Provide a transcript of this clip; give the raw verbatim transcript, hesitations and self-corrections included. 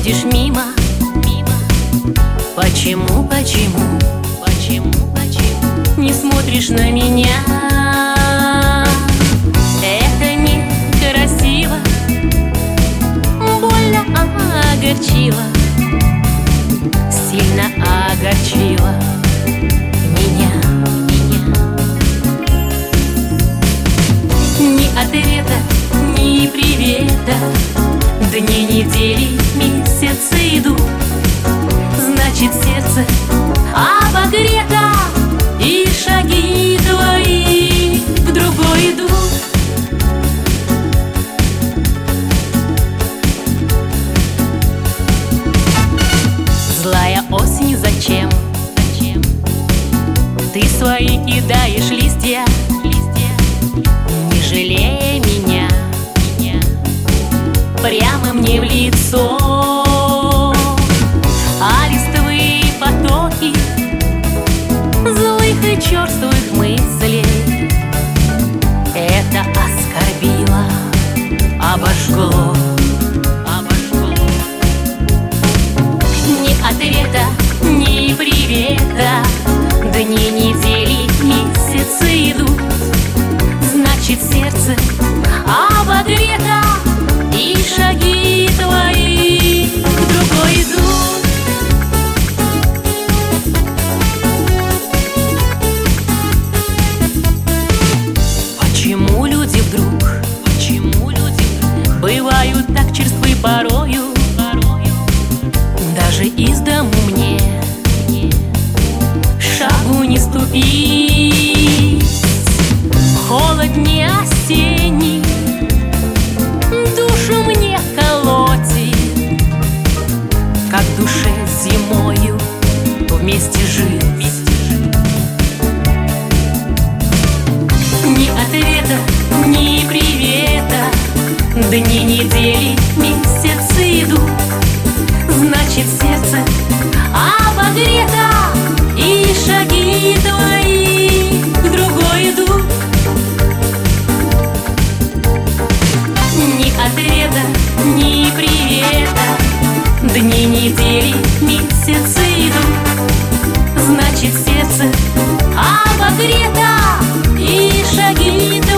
проходишь мимо, мимо. Почему, почему, почему, почему не смотришь на меня? Это некрасиво, больно огорчило, сильно огорчило меня, меня. Ни ответа, ни привета, дни, недели, месяцы идут. Значит, сердце обогрето, и шаги твои к другой идут. Злая осень, зачем? Зачем? Ты свои кидаешь листья, листья, не жалея меня, меня, прямо мне в лицо. А листовые потоки злых и черствых мыслей это оскорбило, обожгло, обожгло. Ни ответа, ни привета, дни, недели, месяцы идут. Значит, сердце обогрето, и шаги твои к другой идут. Почему люди вдруг, почему люди вдруг бывают так черствы порою, порою? Даже из дому мне, мне шагу не ступить. Холод не осенний душу мне колотит, как душе зимою вместе жить. Ни ответа, ни привета, дни, недели, месяцы идут. Значит, сердце обогрето, и шаги твои к другой идут. Ни ответа, ни привета, дни, недели, месяцы идут. Значит, сердце обогрето, и шаги твои